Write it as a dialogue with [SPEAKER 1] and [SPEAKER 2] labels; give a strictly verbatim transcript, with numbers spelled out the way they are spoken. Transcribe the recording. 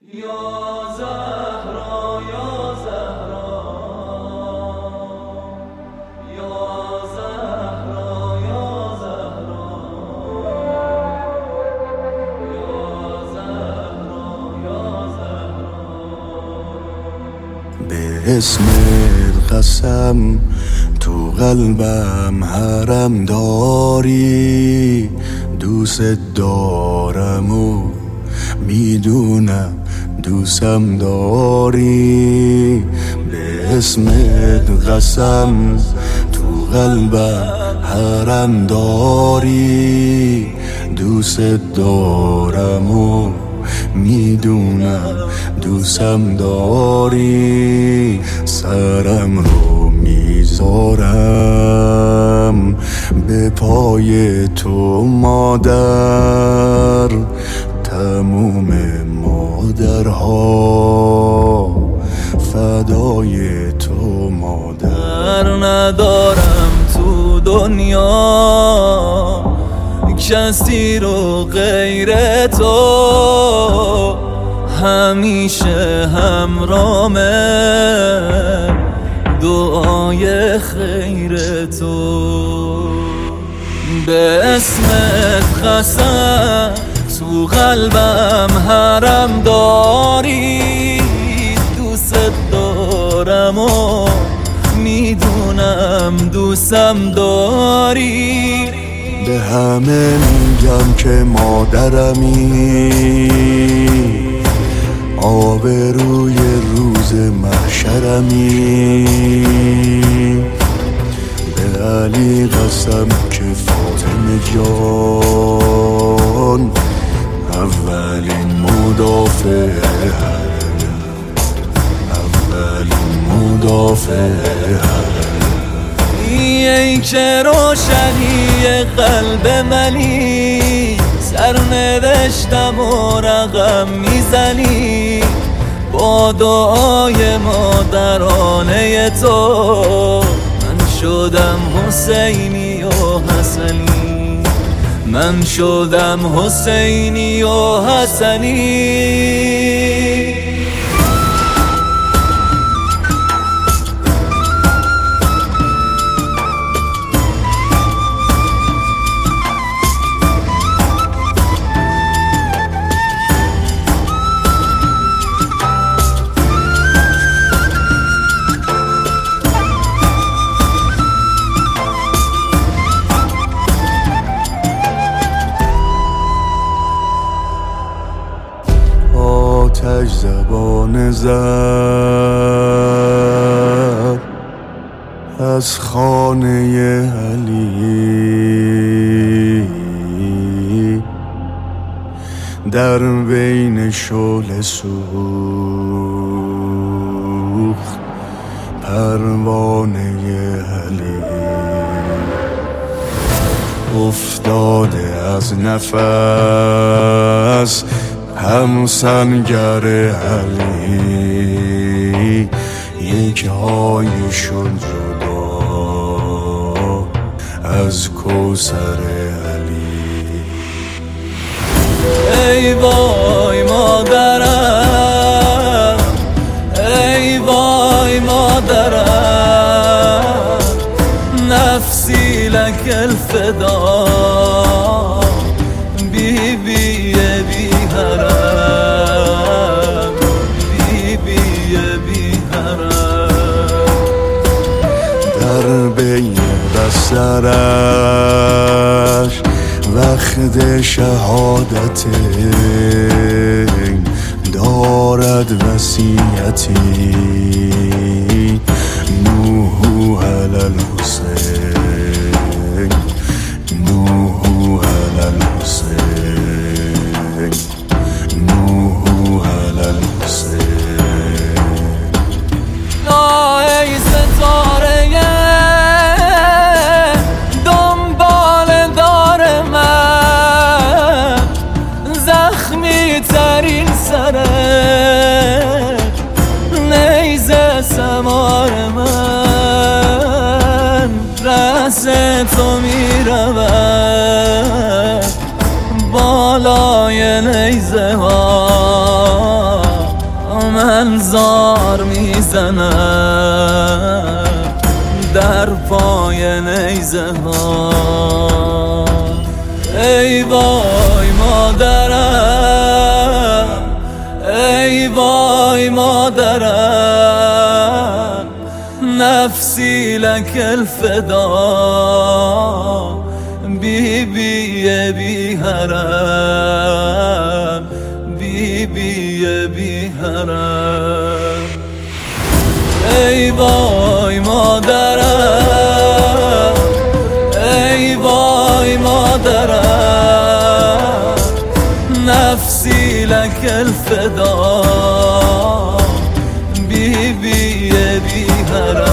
[SPEAKER 1] یا زهرا یا زهرا یا زهرا یا زهرا یا زهرا یا زهرا
[SPEAKER 2] به اسم قسم تو قلبم حرم داری، دوست دارم و میدونم دوستم داری. به اسمت قسم تو قلبم حرم داری، دوست دارم و میدونم دوستم داری. سرم رو میذارم به پای تو مادر، تموم مادرها فدای تو مادر.
[SPEAKER 1] ندارم تو دنیا کسی رو غیر تو، همیشه همرامه دعای خیر تو. به اسمت قسم تو قلبم حرم داری، دوست دارم و میدونم دوستم داری.
[SPEAKER 2] به همه میگم که مادرمی، آبروی روز محشرمی. به علی قسم که فاطمه جان اولین مدافع حرم، اولین مدافع حرم.
[SPEAKER 1] ای که روشنی قلب منی، سرنوشتم و رقم میزنی. با دعای مادرانه تو من شدم حسینی و حسنی، من شدم حسینی و حسنی.
[SPEAKER 2] آتش زبان زد از خانه علی، در بین شعله سوخت پروانه علی. افتاده از نفس همسنگر علی، یک هایشون جدا از کوثر علی.
[SPEAKER 1] ای وای مادرم، ای وای مادرم، نفسی لک الفدا، بی بی بی حرم، بی بی بی حرم.
[SPEAKER 2] در بین بسترش وقت شهادت دارد وصیتی، نوح علی الحسین، نوح علی الحسین، نوح علی الحسین.
[SPEAKER 1] ای ستاره دنبال دار من، زخمی ترین سرت نیزه سمار من. رأس تو می رود بالای نیزه ها، زلزار میزنم در پای نیزه ها. ای وای مادرم، ای وای مادرم، نفسی لک الفدا، بی بی بی حرم، بی بی بی حرم. ای وای مادرم، ای وای مادرم، نفسی لک الفدا، بی بی بی حرم.